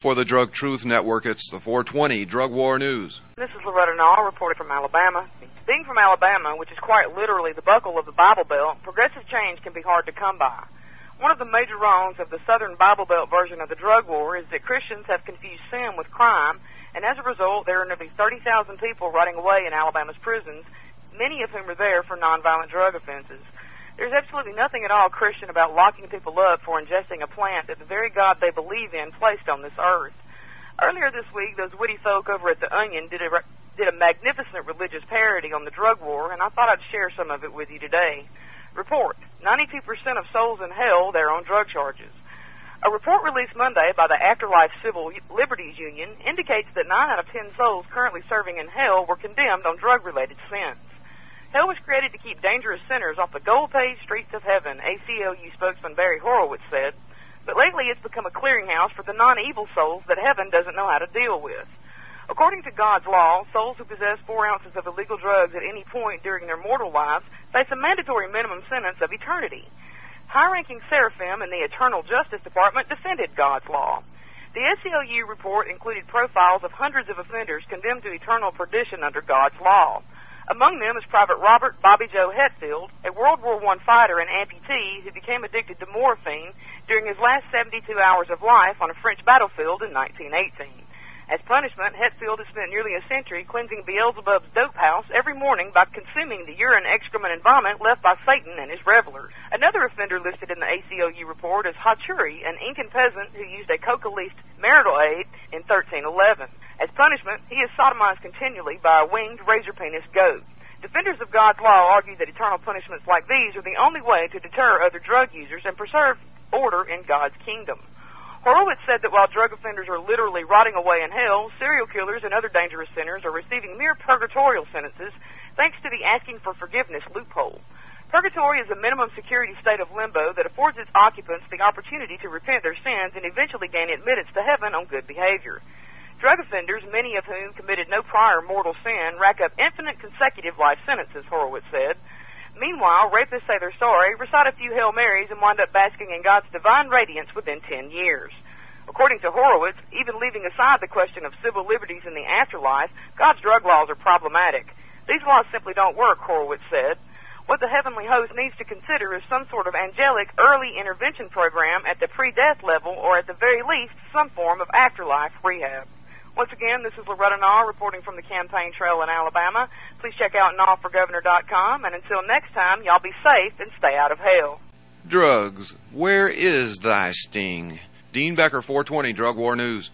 For the Drug Truth Network, it's the 420 Drug War News. This is Loretta Nall reporting from Alabama. Being from Alabama, which is quite literally the buckle of the Bible Belt, progressive change can be hard to come by. One of the major wrongs of the Southern Bible Belt version of the drug war is that Christians have confused sin with crime, and as a result, there are nearly 30,000 people rotting away in Alabama's prisons, many of whom are there for nonviolent drug offenses. There's absolutely nothing at all Christian about locking people up for ingesting a plant that the very God they believe in placed on this earth. Earlier this week, those witty folk over at The Onion did a magnificent religious parody on the drug war, and I thought I'd share some of it with you today. Report: 92% of souls in hell, they're on drug charges. A report released Monday by the Afterlife Civil Liberties Union indicates that 9 out of 10 souls currently serving in hell were condemned on drug-related sins. Hell was created to keep dangerous sinners off the gold-paved streets of heaven, ACLU spokesman Barry Horowitz said, but lately it's become a clearinghouse for the non-evil souls that heaven doesn't know how to deal with. According to God's law, souls who possess 4 ounces of illegal drugs at any point during their mortal lives face a mandatory minimum sentence of eternity. High-ranking seraphim in the Eternal Justice Department defended God's law. The ACLU report included profiles of hundreds of offenders condemned to eternal perdition under God's law. Among them is Private Robert Bobby Joe Hetfield, a World War I fighter and amputee who became addicted to morphine during his last 72 hours of life on a French battlefield in 1918. As punishment, Hetfield has spent nearly a century cleansing Beelzebub's dope house every morning by consuming the urine, excrement, and vomit left by Satan and his revelers. Another offender listed in the ACLU report is Hachuri, an Incan peasant who used a coca-leafed marital aid in 1311. As punishment, he is sodomized continually by a winged razor-penis goat. Defenders of God's law argue that eternal punishments like these are the only way to deter other drug users and preserve order in God's kingdom. Horowitz said that while drug offenders are literally rotting away in hell, serial killers and other dangerous sinners are receiving mere purgatorial sentences thanks to the asking for forgiveness loophole. Purgatory is a minimum security state of limbo that affords its occupants the opportunity to repent their sins and eventually gain admittance to heaven on good behavior. Drug offenders, many of whom committed no prior mortal sin, rack up infinite consecutive life sentences, Horowitz said. Meanwhile, rapists say they're sorry, recite a few Hail Marys, and wind up basking in God's divine radiance within 10 years. According to Horowitz, even leaving aside the question of civil liberties in the afterlife, God's drug laws are problematic. These laws simply don't work, Horowitz said. What the heavenly host needs to consider is some sort of angelic early intervention program at the pre-death level, or at the very least, some form of afterlife rehab. Once again, this is Loretta Nall reporting from the campaign trail in Alabama. Please check out nallforgovernor.com, and until next time, y'all be safe and stay out of hell. Drugs, where is thy sting? Dean Becker, 420 Drug War News.